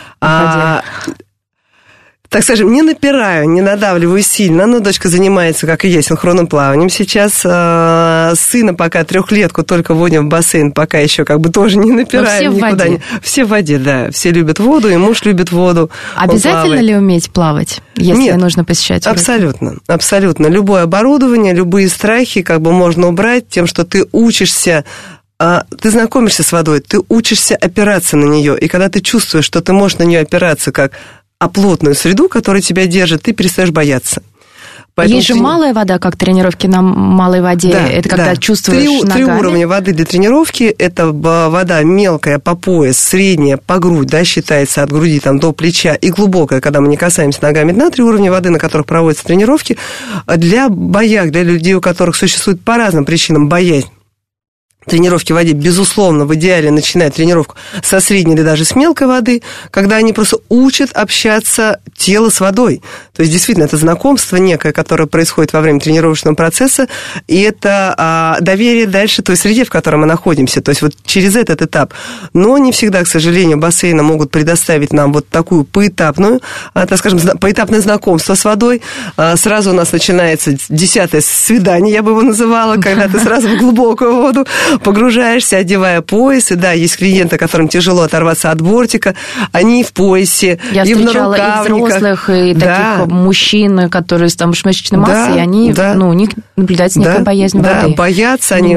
Так скажем, не напираю, не надавливаю сильно, но дочка занимается, как и я, синхронным плаванием сейчас. Сына пока 3-летку только вводим в бассейн, пока еще как бы тоже не напираем. Все в воде. Все в воде, да. Все любят воду, и муж любит воду. Обязательно ли уметь плавать, если Нет, нужно посещать уроки? Абсолютно, абсолютно. Любое оборудование, любые страхи как бы можно убрать тем, что ты учишься. Ты знакомишься с водой, ты учишься опираться на нее, и когда ты чувствуешь, что ты можешь на нее опираться как о плотную среду, которая тебя держит, ты перестаешь бояться. Поэтому есть же малая вода, как тренировки на малой воде. Да, это когда чувствуешь ногами. 3 уровня воды для тренировки. Это вода мелкая по пояс, средняя по грудь, да, считается от груди там, до плеча, и глубокая, когда мы не касаемся ногами дна. 3 уровня воды, на которых проводятся тренировки. Для бояк, для людей, у которых существует по разным причинам боязнь тренировки в воде, безусловно, в идеале начинать тренировку со средней или даже с мелкой воды, когда они просто учат общаться тело с водой. То есть, действительно, это знакомство некое, которое происходит во время тренировочного процесса, и это доверие дальше той среде, в которой мы находимся. То есть, вот через этот этап. Но не всегда, к сожалению, бассейны могут предоставить нам вот такую поэтапное знакомство с водой. Сразу у нас начинается 10-е свидание, я бы его называла, когда ты сразу в глубокую воду погружаешься, одевая пояс, и да, есть клиенты, которым тяжело оторваться от бортика, они в поясе, я и в нарукавниках. Я встречала и взрослых, и таких мужчин, которые там с мышечной массой, и они, у них наблюдается некая боязнь воды. Да, боятся, они,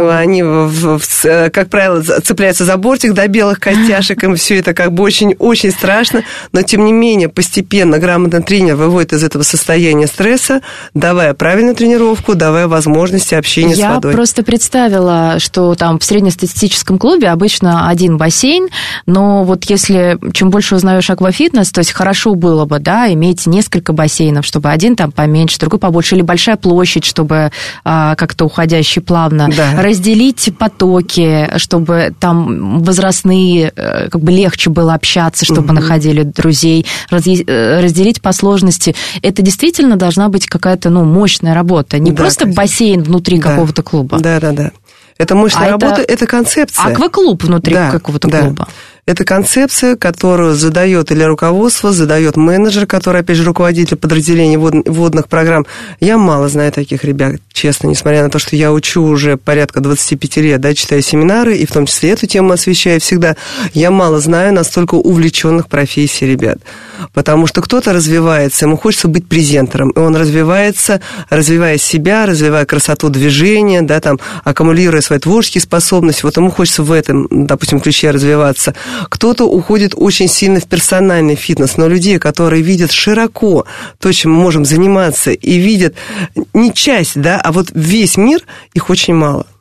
как правило, цепляются за бортик до белых костяшек, им все это как бы очень-очень страшно, но тем не менее постепенно грамотный тренер выводит из этого состояния стресса, давая правильную тренировку, давая возможности общения с водой. Я просто представила, что там в среднестатистическом клубе обычно один бассейн, но вот если чем больше узнаешь аквафитнес, то есть хорошо было бы, да, иметь несколько бассейнов, чтобы один там поменьше, другой побольше, или большая площадь, чтобы как-то уходящий плавно, разделить потоки, чтобы там возрастные, как бы легче было общаться, чтобы находили друзей, разделить по сложности. Это действительно должна быть какая-то, мощная работа, не просто бассейн внутри какого-то клуба. Да. Это мощная работа, это концепция. Акваклуб внутри какого-то клуба. Это концепция, которую задает или руководство, задает менеджер, который, опять же, руководитель подразделения водных программ. Я мало знаю таких ребят, честно, несмотря на то, что я учу уже порядка 25 лет, да, читаю семинары, и в том числе эту тему освещаю всегда. Я мало знаю настолько увлеченных профессий ребят. Потому что кто-то развивается, ему хочется быть презентером, и он развивается, развивая себя, развивая красоту движения, да, там, аккумулируя свои творческие способности. Вот ему хочется в этом, допустим, ключе развиваться. Кто-то уходит очень сильно в персональный фитнес, но людей, которые видят широко то, чем мы можем заниматься, и видят не часть, да, а вот весь мир, их очень мало.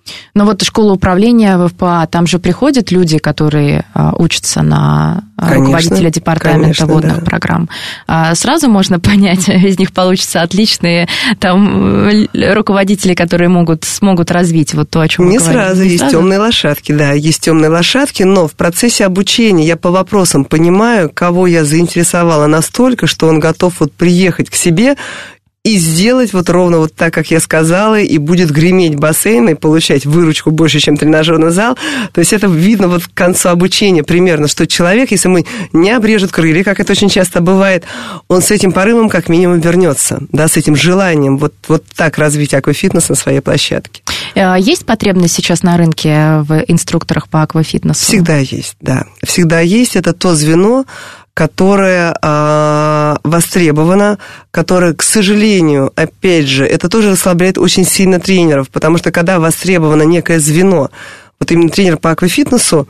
Но вот школа управления ВФПА, там же приходят люди, которые учатся на руководителя департамента водных программ. Сразу можно понять, из них получатся отличные там руководители, которые смогут развить вот то, о чем мы говорим. Не сразу, есть темные лошадки, да, есть темные лошадки, но в процессе обучения я по вопросам понимаю, кого я заинтересовала настолько, что он готов вот приехать к себе и сделать вот ровно вот так, как я сказала, и будет греметь бассейн и получать выручку больше, чем тренажерный зал. То есть это видно вот к концу обучения примерно, что человек, если мы не обрежет крылья, как это очень часто бывает, он с этим порывом как минимум вернется, да, с этим желанием вот так развить аквафитнес на своей площадке. Есть потребность сейчас на рынке в инструкторах по аквафитнесу? Всегда есть, да. Всегда есть. Это то звено, которое востребовано, которое, к сожалению, опять же, это тоже расслабляет очень сильно тренеров, потому что когда востребовано некое звено, вот именно тренер по аквафитнесу,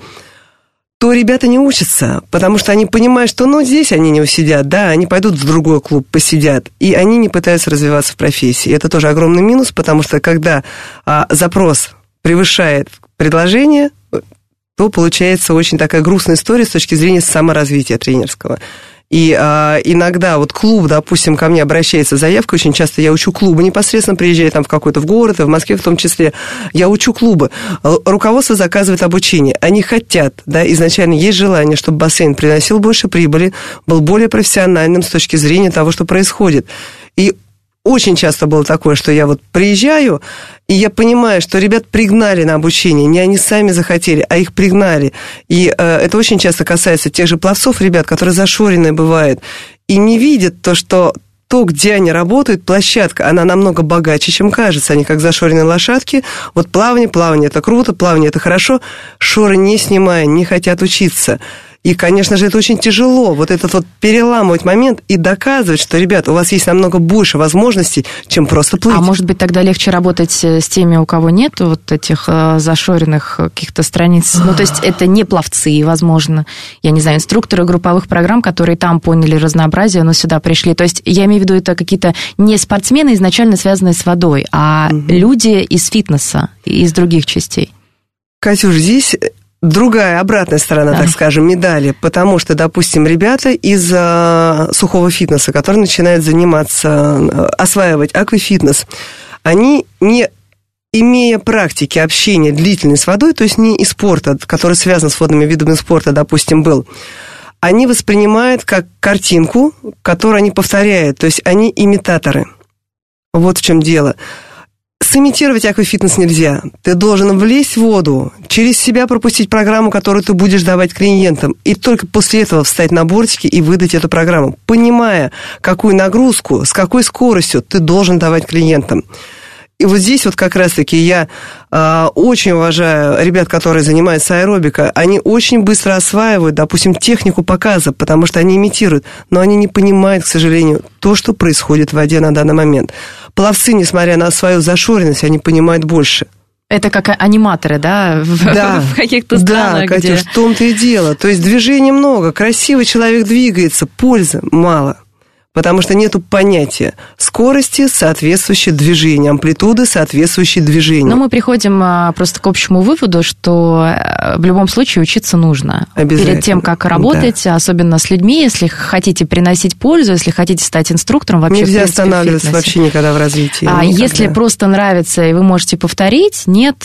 то ребята не учатся, потому что они понимают, что здесь они не усидят, да, они пойдут в другой клуб, посидят, и они не пытаются развиваться в профессии. Это тоже огромный минус, потому что когда запрос превышает предложение, то получается очень такая грустная история с точки зрения саморазвития тренерского. И иногда вот клуб, допустим, ко мне обращается заявка, очень часто я учу клубы, непосредственно приезжаю там в какой-то в город, и в Москве в том числе, я учу клубы. Руководство заказывает обучение. Они хотят, да, изначально есть желание, чтобы бассейн приносил больше прибыли, был более профессиональным с точки зрения того, что происходит. И очень часто было такое, что я вот приезжаю, и я понимаю, что ребят пригнали на обучение, не они сами захотели, а их пригнали. И это очень часто касается тех же пловцов, ребят, которые зашоренные бывают, и не видят то, что то, где они работают, площадка, она намного богаче, чем кажется. Они как зашоренные лошадки. Вот плавание это круто, плавание это хорошо, шоры не снимая, не хотят учиться. И, конечно же, это очень тяжело, вот этот вот переламывать момент и доказывать, что, ребята, у вас есть намного больше возможностей, чем просто плыть. А может быть, тогда легче работать с теми, у кого нет вот этих зашоренных каких-то страниц? Ну, то есть это не пловцы, возможно, я не знаю, инструкторы групповых программ, которые там поняли разнообразие, но сюда пришли. То есть я имею в виду, это какие-то не спортсмены, изначально связанные с водой, а люди из фитнеса, из других частей. Катюш, здесь другая, обратная сторона, так скажем, медали, потому что, допустим, ребята из сухого фитнеса, которые начинают заниматься, осваивать аквафитнес, они, не имея практики общения длительной с водой, то есть не из спорта, который связан с водными видами спорта, допустим, был, они воспринимают как картинку, которую они повторяют, то есть они имитаторы. Вот в чем дело. Сымитировать аквафитнес нельзя. Ты должен влезть в воду, через себя пропустить программу, которую ты будешь давать клиентам, и только после этого встать на бортики и выдать эту программу, понимая, какую нагрузку, с какой скоростью ты должен давать клиентам. И вот здесь вот как раз-таки я очень уважаю ребят, которые занимаются аэробикой. Они очень быстро осваивают, допустим, технику показа, потому что они имитируют, но они не понимают, к сожалению, то, что происходит в воде на данный момент. Пловцы, несмотря на свою зашоренность, они понимают больше. Это как аниматоры, да? В каких-то странах, да, Катюш, в том-то и дело. То есть движений много, красивый человек двигается, пользы мало. Потому что нету понятия скорости, соответствующей движению, амплитуды, соответствующей движению. Но мы приходим просто к общему выводу, что в любом случае учиться нужно. Перед тем, как работать, да, особенно с людьми, если хотите приносить пользу, если хотите стать инструктором, вообще нельзя останавливаться вообще никогда в развитии. А если просто нравится, и вы можете повторить, нет,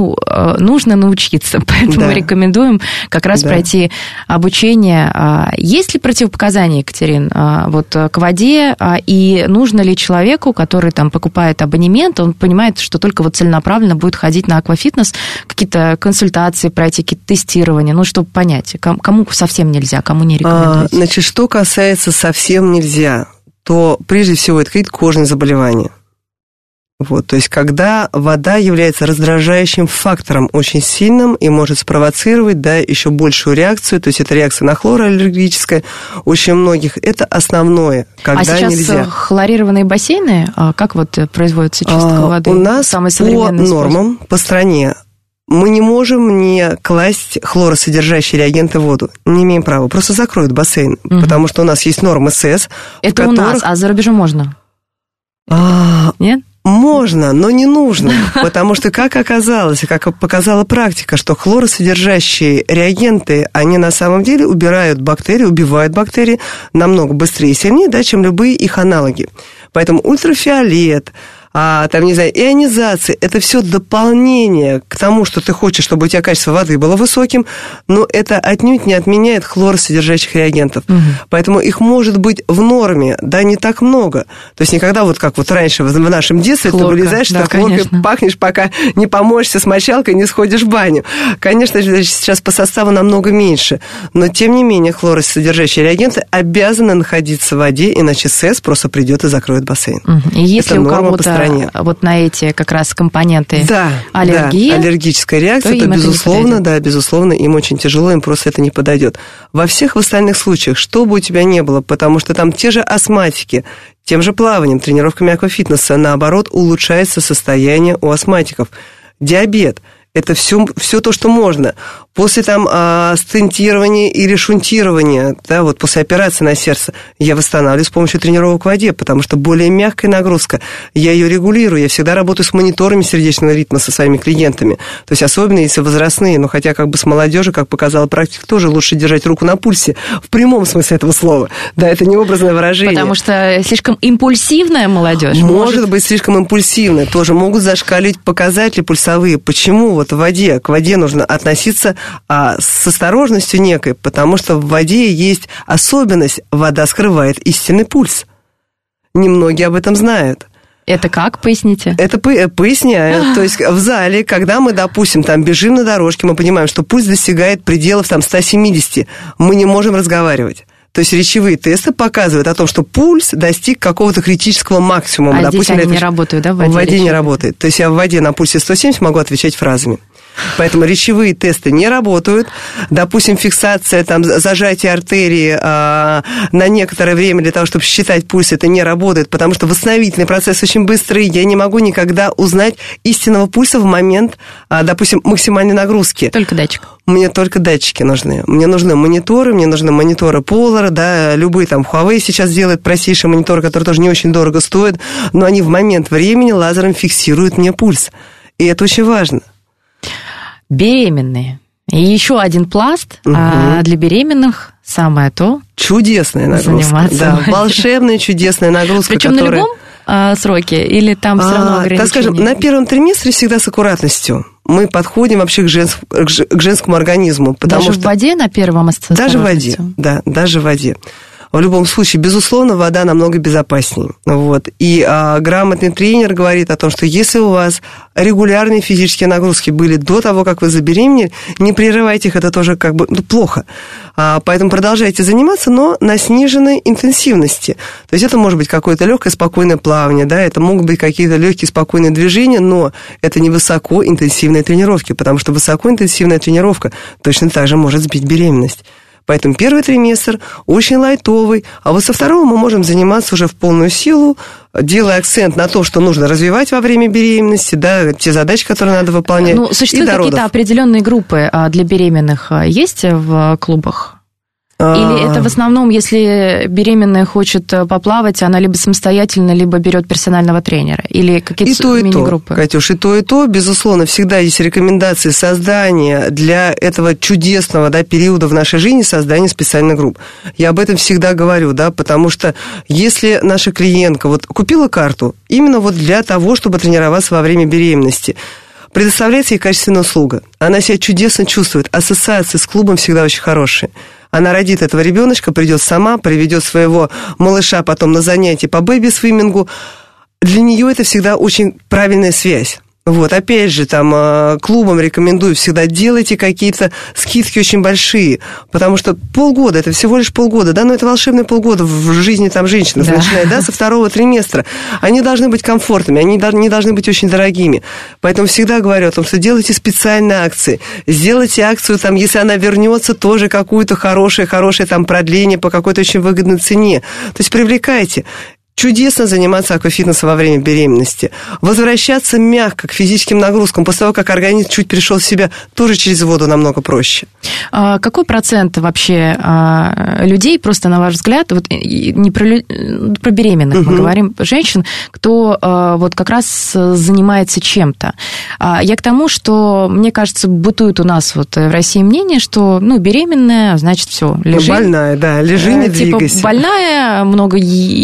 нужно научиться. Поэтому мы рекомендуем как раз пройти обучение. Есть ли противопоказания, Екатерин, вот к воде, и нужно ли человеку, который там покупает абонемент, он понимает, что только вот целенаправленно будет ходить на аквафитнес, какие-то консультации пройти, какие-то тестирования, чтобы понять, кому совсем нельзя, кому не рекомендуете? Значит, что касается совсем нельзя, то прежде всего это какие-то кожные заболевания. Вот, то есть, когда вода является раздражающим фактором очень сильным и может спровоцировать, да, еще большую реакцию, то есть, это реакция на хлор аллергическая, очень многих, это основное, когда нельзя. А сейчас хлорированные бассейны, как вот производится чистка воды? У нас по нормам, по стране, мы не можем не класть хлоросодержащие реагенты в воду. Не имеем права, просто закроют бассейн, потому что у нас есть нормы СЭС. Это у нас, а за рубежом можно? Нет? Можно, но не нужно, потому что, как оказалось, как показала практика, что хлоросодержащие реагенты, они на самом деле убивают бактерии намного быстрее и сильнее, да, чем любые их аналоги. Поэтому ультрафиолет, ионизация, это все дополнение к тому, что ты хочешь, чтобы у тебя качество воды было высоким, но это отнюдь не отменяет хлоросодержащих реагентов. Поэтому их может быть в норме, да, не так много. То есть никогда вот как вот раньше в нашем детстве ты вылезаешь, да, хлоркой пахнешь, пока не помоешься с мочалкой, не сходишь в баню. Конечно, сейчас по составу намного меньше, но тем не менее хлоросодержащие реагенты обязаны находиться в воде, иначе СЭС просто придет и закроет бассейн. И если это у норма кого-то вот на эти как раз компоненты аллергия, аллергическая реакция, то безусловно, им очень тяжело, им просто это не подойдет. Во всех остальных случаях, что бы у тебя ни было, потому что там те же астматики, тем же плаванием, тренировками аквафитнеса, наоборот, улучшается состояние у астматиков. Диабет. Это все то, что можно. После там стентирования или шунтирования, да, вот после операции на сердце, я восстанавливаю с помощью тренировок в воде, потому что более мягкая нагрузка. Я ее регулирую, я всегда работаю с мониторами сердечного ритма со своими клиентами. То есть особенно если возрастные, но хотя как бы с молодежью, как показала практика, тоже лучше держать руку на пульсе, в прямом смысле этого слова. Да, это не образное выражение. Потому что слишком импульсивная молодежь. Может быть, слишком импульсивная. Тоже могут зашкаливать показатели пульсовые. Почему вот в воде? К воде нужно относиться с осторожностью некой, потому что в воде есть особенность. Вода скрывает истинный пульс. Немногие об этом знают. Это как? Поясните. Это поясняю. То есть в зале, когда мы, допустим, там бежим на дорожке, мы понимаем, что пульс достигает пределов там 170, мы не можем разговаривать. То есть речевые тесты показывают о том, что пульс достиг какого-то критического максимума. А допустим, здесь они не работают, да, в воде? В воде не работает. То есть я в воде на пульсе 170 могу отвечать фразами. Поэтому речевые тесты не работают. Допустим, фиксация, там, зажатие артерии на некоторое время для того, чтобы считать пульс, это не работает, потому что восстановительный процесс очень быстрый. Я не могу никогда узнать истинного пульса в момент, допустим, максимальной нагрузки. Только датчик. Мне только датчики нужны. Мне нужны мониторы Polar, да, любые там Huawei сейчас делают простейшие мониторы, которые тоже не очень дорого стоят, но они в момент времени лазером фиксируют мне пульс. И это очень важно. Беременные. И еще один пласт для беременных самое то. Чудесная нагрузка. Да, волшебная, чудесная нагрузка. Причем на любом сроке или там все равно ограничения? Так скажем, на первом триместре всегда с аккуратностью. Мы подходим вообще к женскому организму. Даже в воде на первом остается? Даже в воде, да, даже в воде. В любом случае, безусловно, вода намного безопаснее. Вот. И грамотный тренер говорит о том, что если у вас регулярные физические нагрузки были до того, как вы забеременели, не прерывайте их, это тоже как бы плохо. Поэтому продолжайте заниматься, но на сниженной интенсивности. То есть это может быть какое-то легкое, спокойное плавание, да, это могут быть какие-то легкие, спокойные движения, но это не высокоинтенсивные тренировки, потому что высокоинтенсивная тренировка точно так же может сбить беременность. Поэтому первый триместр очень лайтовый, а вот со второго мы можем заниматься уже в полную силу, делая акцент на то, что нужно развивать во время беременности, да, те задачи, которые надо выполнять. Ну, существуют какие-то определенные группы для беременных, есть в клубах? Или это в основном, если беременная хочет поплавать, она либо самостоятельно, либо берет персонального тренера? Или какие-то мини-группы? Катюш, и то, безусловно, всегда есть рекомендации создания для этого чудесного, да, периода в нашей жизни, создания специальных групп. Я об этом всегда говорю, да, потому что если наша клиентка вот купила карту именно вот для того, чтобы тренироваться во время беременности, предоставляется ей качественная услуга, она себя чудесно чувствует, ассоциации с клубом всегда очень хорошие. Она родит этого ребеночка, придет сама, приведет своего малыша потом на занятия по бэби-свиммингу. Для нее это всегда очень правильная связь. Вот, опять же, там, клубам рекомендую всегда делайте какие-то скидки очень большие, потому что полгода, это всего лишь полгода, да, но это волшебные полгода в жизни там женщины, да. Начиная, да, со второго триместра. Они должны быть комфортными, они не должны быть очень дорогими. Поэтому всегда говорю о том, что делайте специальные акции. Сделайте акцию, там, если она вернется, тоже какую-то хорошее там продление по какой-то очень выгодной цене. То есть привлекайте. Чудесно заниматься аквафитнесом во время беременности. Возвращаться мягко к физическим нагрузкам после того, как организм чуть пришел в себя, тоже через воду намного проще. Какой процент вообще людей, просто на ваш взгляд, вот не про беременных мы говорим, женщин, кто вот как раз занимается чем-то? Я к тому, что, мне кажется, бытует у нас вот в России мнение, что, беременная, значит, все, лежи. Больная, да, лежи, не двигайся. Больная, много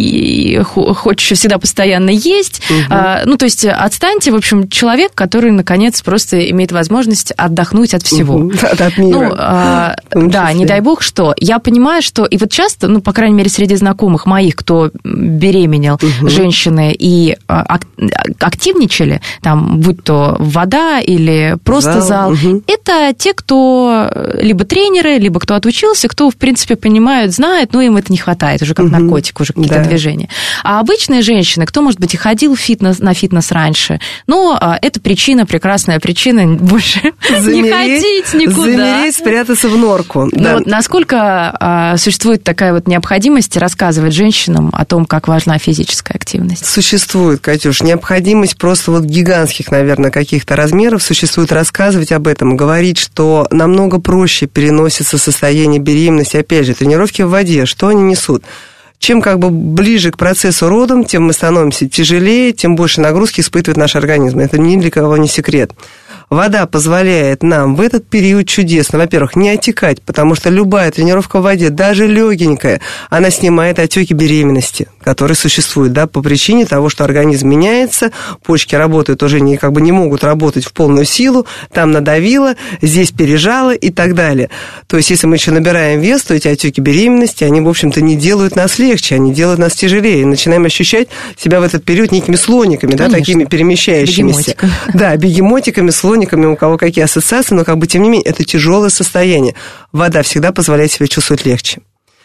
хочешь всегда постоянно есть. То есть отстаньте, в общем, человек, который, наконец, просто имеет возможность отдохнуть от всего. От мира. Да, не дай бог что. Я понимаю, что... И вот часто, по крайней мере, среди знакомых моих, кто беременел, женщины, и активничали, там, будь то вода или просто зал, это те, кто либо тренеры, либо кто отучился, кто, в принципе, понимают, знают, но им это не хватает, уже как наркотик, уже какие-то движения. А обычные женщины, кто, может быть, и ходил на фитнес раньше, но это причина, прекрасная причина больше не ходить никуда. Замереть, спрятаться в норку. Но вот насколько существует такая вот необходимость рассказывать женщинам о том, как важна физическая активность? Существует, Катюш, необходимость просто вот гигантских, наверное, каких-то размеров существует рассказывать об этом, говорить, что намного проще переносится состояние беременности. Опять же, тренировки в воде, что они несут? Чем ближе к процессу родом, тем мы становимся тяжелее, тем больше нагрузки испытывает наш организм. Это ни для кого не секрет. Вода позволяет нам в этот период чудесно, во-первых, не отекать, потому что любая тренировка в воде, даже легенькая, она снимает отеки беременности, которые существуют, по причине того, что организм меняется, почки работают уже не могут работать в полную силу, там надавило, здесь пережало и так далее. То есть, если мы еще набираем вес, то эти отеки беременности, они, в общем-то, не делают нас легче, они делают нас тяжелее, и начинаем ощущать себя в этот период некими слониками, такими перемещающимися. Бегемотиками, слониками, у кого какие ассоциации, но тем не менее, это тяжелое состояние. Вода всегда позволяет себя чувствовать легче.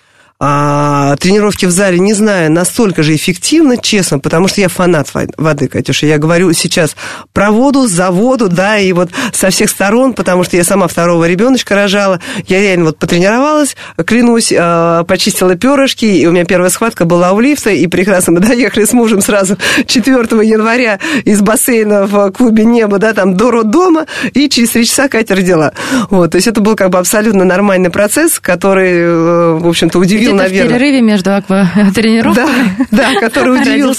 Тренировки в зале, не знаю, настолько же эффективно, честно, потому что я фанат воды, Катюша. Я говорю сейчас про воду, за воду, и вот со всех сторон, потому что я сама второго ребеночка рожала. Я реально потренировалась, клянусь, почистила перышки, и у меня первая схватка была у лифта, и прекрасно мы доехали с мужем сразу 4 января из бассейна в клубе «Небо», до роддома, и через 3 часа Катя родила. То есть это был абсолютно нормальный процесс, который, в общем-то, удивил, наверное. В перерыве между акватренировками. Да, который удивил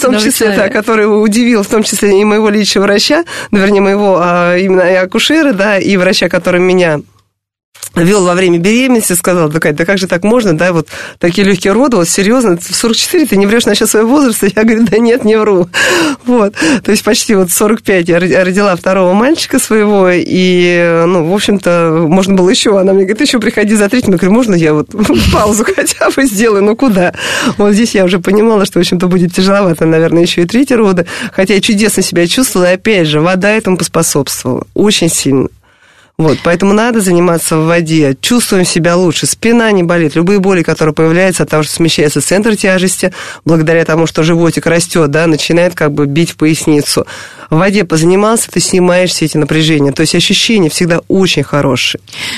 в том числе и моего личного врача, моего именно и акушера, и врача, который меня вел во время беременности, сказал: Кать, да как же так можно, вот такие легкие роды, серьезно, в 44 ты не врешь насчет своего возраста? Я говорю: да нет, не вру. То есть почти 45 я родила второго мальчика своего, и, в общем-то, можно было еще. Она мне говорит: еще приходи за третьим. Я говорю: можно я паузу хотя бы сделаю? Куда? Здесь я уже понимала, что, в общем-то, будет тяжеловато, наверное, еще и 3 роды, хотя я чудесно себя чувствовала, и опять же, вода этому поспособствовала очень сильно. Поэтому надо заниматься в воде, чувствуем себя лучше, спина не болит, любые боли, которые появляются от того, что смещается центр тяжести, благодаря тому, что животик растет, начинает бить в поясницу. В воде позанимался, ты снимаешь все эти напряжения, то есть ощущения всегда очень хорошие.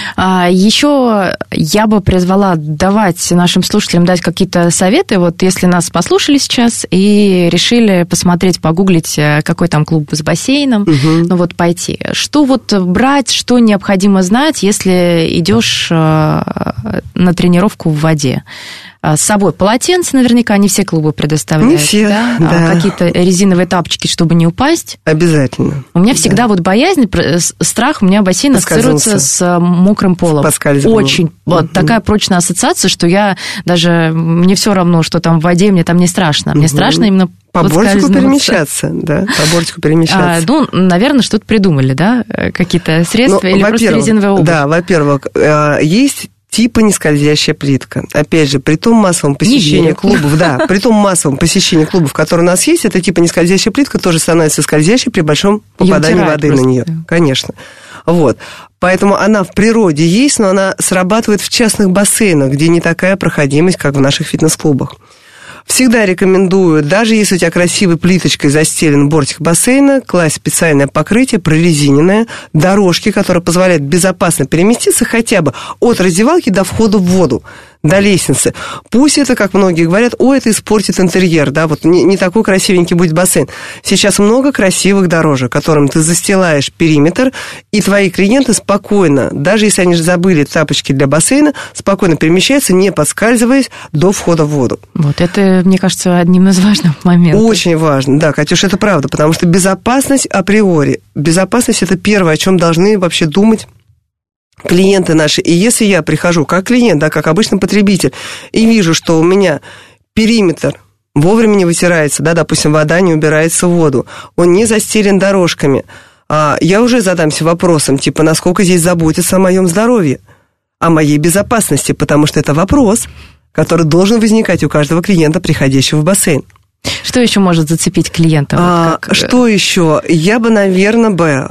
Еще я бы призвала давать нашим слушателям дать какие-то советы, если нас послушали сейчас и решили посмотреть, погуглить, какой там клуб с бассейном, пойти. Что брать, что необходимо знать, если идешь на тренировку в воде? С собой полотенце наверняка не все клубы предоставляют. Не все, да. Какие-то резиновые тапочки, чтобы не упасть. Обязательно. У меня всегда боязнь, страх, у меня бассейн ассоциируется с мокрым полом. Очень. Такая прочная ассоциация, что мне все равно, что там в воде, мне там не страшно. Мне страшно именно по бортику перемещаться, по бортику перемещаться. Наверное, что-то придумали, какие-то средства или просто резиновая обувь? Да, во-первых, есть типа нескользящая плитка. Опять же, при том массовом посещении клубов, при том массовом посещении клубов, которые у нас есть, это типа нескользящая плитка тоже становится скользящей при большом попадании воды на нее. Конечно. Поэтому она в природе есть, но она срабатывает в частных бассейнах, где не такая проходимость, как в наших фитнес-клубах. Всегда рекомендую, даже если у тебя красивой плиточкой застелен бортик бассейна, класть специальное покрытие, прорезиненное, дорожки, которые позволяют безопасно переместиться хотя бы от раздевалки до входа в воду. до лестницы. Пусть это, как многие говорят, это испортит интерьер, да, вот не такой красивенький будет бассейн. Сейчас много красивых дорожек, которым ты застилаешь периметр, и твои клиенты спокойно, даже если они же забыли тапочки для бассейна, спокойно перемещаются, не подскальзываясь до входа в воду. Вот это, мне кажется, одним из важных моментов. Очень важно, да, Катюш, это правда, потому что безопасность априори, безопасность – это первое, о чем должны вообще думать клиенты наши. И если я прихожу как клиент, да, как обычный потребитель, и вижу, что у меня периметр вовремя не вытирается, да, допустим, вода не убирается в воду, он не застелен дорожками, я уже задамся вопросом, типа, насколько здесь заботятся о моем здоровье, о моей безопасности, потому что это вопрос, который должен возникать у каждого клиента, приходящего в бассейн. Что еще может зацепить клиента? Что еще? Я бы, наверное,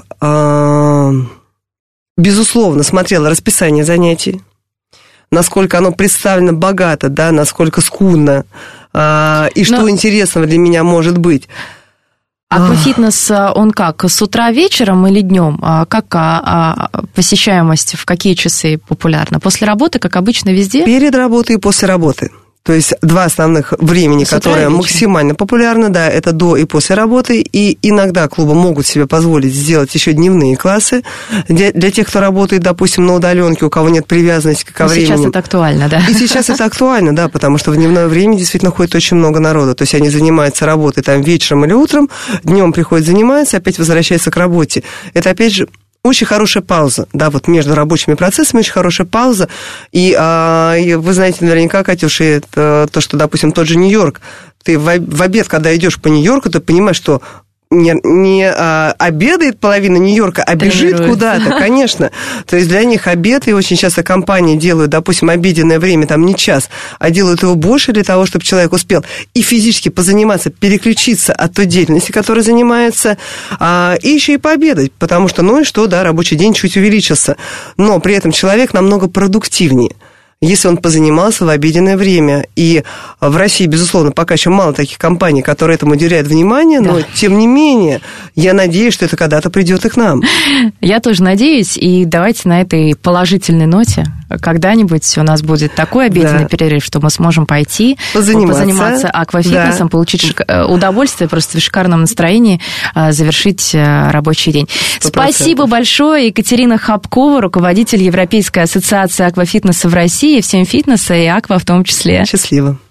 безусловно, смотрела расписание занятий, насколько оно представлено богато, да, насколько скудно, и что интересного для меня может быть. Аквафитнес, он как, с утра вечером или днем? Как посещаемость, в какие часы популярна? После работы, как обычно, везде? Перед работой и после работы. То есть два основных времени, которые максимально популярны, да, это до и после работы, и иногда клубы могут себе позволить сделать еще дневные классы для тех, кто работает, допустим, на удаленке, у кого нет привязанности ко времени. Сейчас это актуально, да? И сейчас это актуально, да, потому что в дневное время действительно ходит очень много народу, то есть они занимаются работой там вечером или утром, днем приходят заниматься, опять возвращаются к работе. Это, опять же, очень хорошая пауза, да, вот между рабочими процессами очень хорошая пауза, и вы знаете наверняка, Катюша, это то, что, допустим, тот же Нью-Йорк, ты в обед, когда идешь по Нью-Йорку, ты понимаешь, что не обедает половина Нью-Йорка, а бежит куда-то, конечно. То есть для них обед, и очень часто компании делают, допустим, обеденное время, там не час, а делают его больше для того, чтобы человек успел и физически позаниматься, переключиться от той деятельности, которой занимается, и еще и пообедать, потому что, ну и что, да, рабочий день чуть увеличился, но при этом человек намного продуктивнее, если он позанимался в обеденное время. И в России, безусловно, пока еще мало таких компаний, которые этому уделяют внимание, но, тем не менее, я надеюсь, что это когда-то придет и к нам. Я тоже надеюсь, и давайте на этой положительной ноте когда-нибудь у нас будет такой обеденный перерыв, что мы сможем пойти, позаниматься аквафитнесом, получить удовольствие, просто в шикарном настроении завершить рабочий день. 100%. Спасибо большое, Екатерина Хапкова, руководитель Европейской ассоциации аквафитнеса в России, всем фитнеса и аква в том числе. Счастливо.